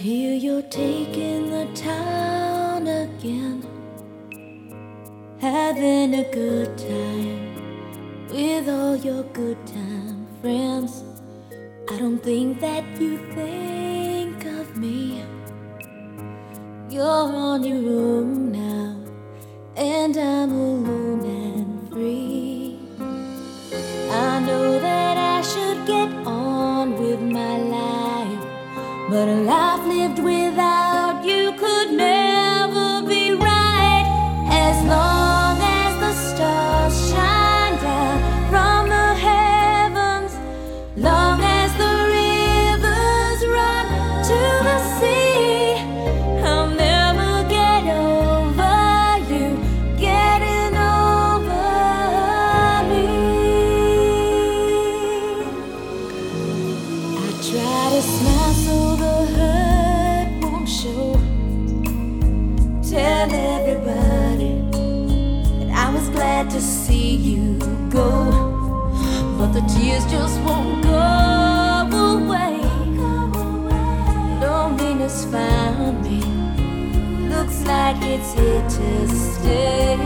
hear you're taking the town again, having a good time with all your good time friends. I don't think that you think of me. You're on your own now, and I'm alone and free. I know that I should get on with my life, but a life lived without you could never be right. As long as the stars shine down from the heavens, long as the rivers run to the sea, I'll never get over you getting over me. I try to smile so the hurt won't show. Tell everybody that I was glad to see you go, but the tears just won't go away. Loneliness found me, looks like it's here to stay.